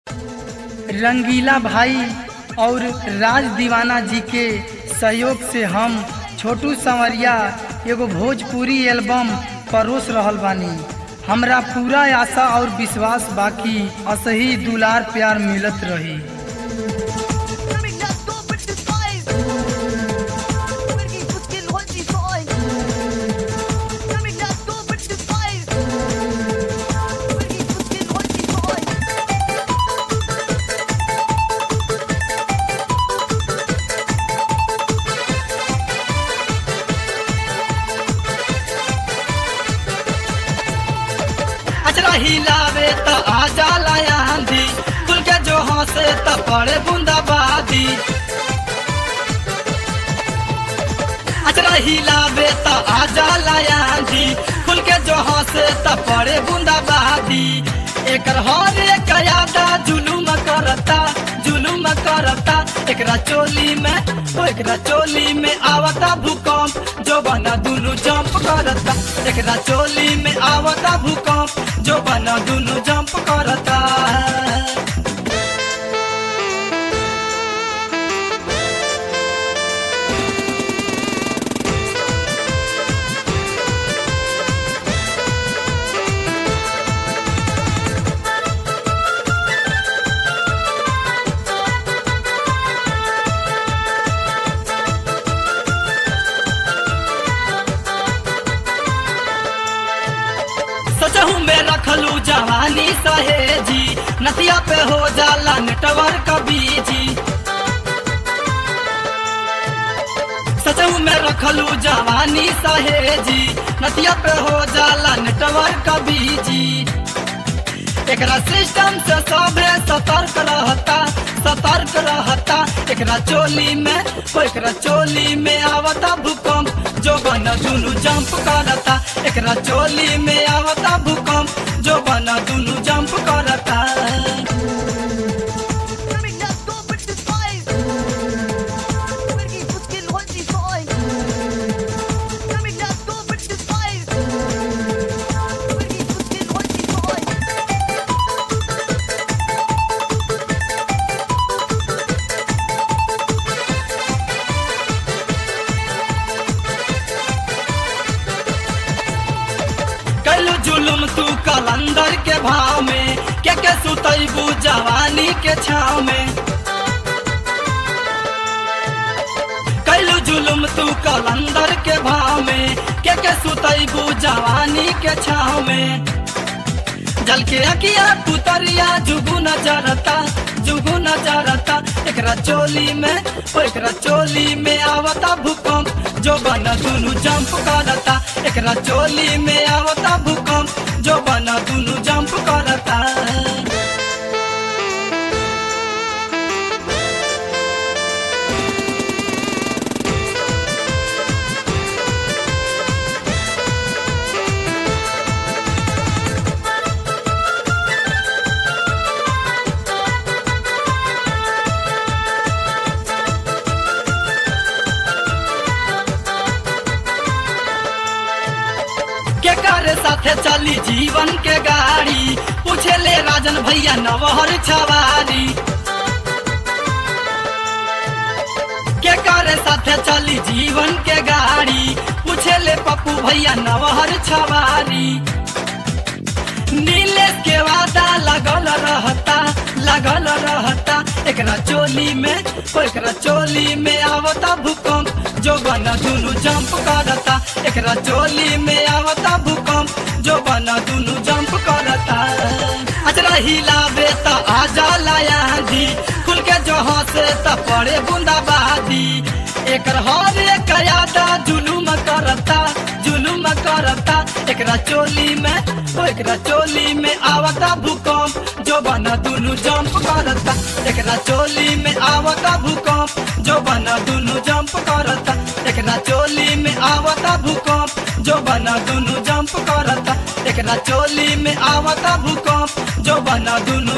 रंगीला भाई और राज दीवाना जी के सहयोग से हम छोटू संवरिया एगो भोजपुरी एल्बम परोस रहल बानी। हमरा पूरा आशा और विश्वास बाकी असही दुलार प्यार मिलत रही। हिलावे त आ जाला आंधी, खुल के जो हंसे त पड़े बूंदाबादी। अचरा हिलावे त आ जाला आंधी, खुल के जो हंसे त पड़े बूंदाबादी। एकर हर एक यादा जुलुम करता एकरा चोली में आवता भूकंप, जो बना दुनु जंप करता। एकरा चोली में आवता भूकंप, जो बना दुनु जंप करता। सोचहूँ में रखलू जवानी सहेजी, नदिया पे हो जाला नेटवर्क बीजी। सोचहूँ में रखलू जवानी सहेजी, नदिया पे हो जाला नेटवर्क बीजी। एकरा सिस्टम से सभे सतर्क रहता। एकरा चोली में आवता भूकंप, जो बना दुनु जंप करता। एकरा चोली में आवता भूकंप, जो बना दुनु जंप करता। कैलू जुलुम तू कलंदर के भाव में, के सुतैबू जवानी के छाव में। कैलू जुलुम तू कलंदर के भाव में, के सुतैबू जवानी के छाव में। जल के अकिया पुतरिया जुगू नजरता। एकरा चोली में आवता भूकंप, जो बना दुनु जंप करता। एकरा चोली में आवता भूकंप, जो बना दुनु जंप करता। केकरे साथे चली जीवन के गाड़ी, पूछे ले राजन भैया नवहर छवारी। केकरे साथे चली जीवन के गाड़ी, पूछे ले पप्पू भैया नवहर छवारी। नीलेश के वादा लगल रहता। एकरा चोली में आवता भूकंप, जो बना दुनु जंप करता। एकरा चोली में आवता भूकंप, जो बना दुनु जंप करता। अचरा हिलावे त आ जाला आंधी, खुल के जो हंसे त पड़े बूंदाबादी। एकर हर एक यादा जुलुम करता। एकरा चोली में आवता भूकंप, जो बना दुनु जंप करता। एकरा चोली में आवता भूकंप, जो बना दुनु जंप करता। एकरा चोली में आवता भूकंप, जो बना दुनु जंप करता। एकरा चोली में आवता भूकंप, जो बना दुनु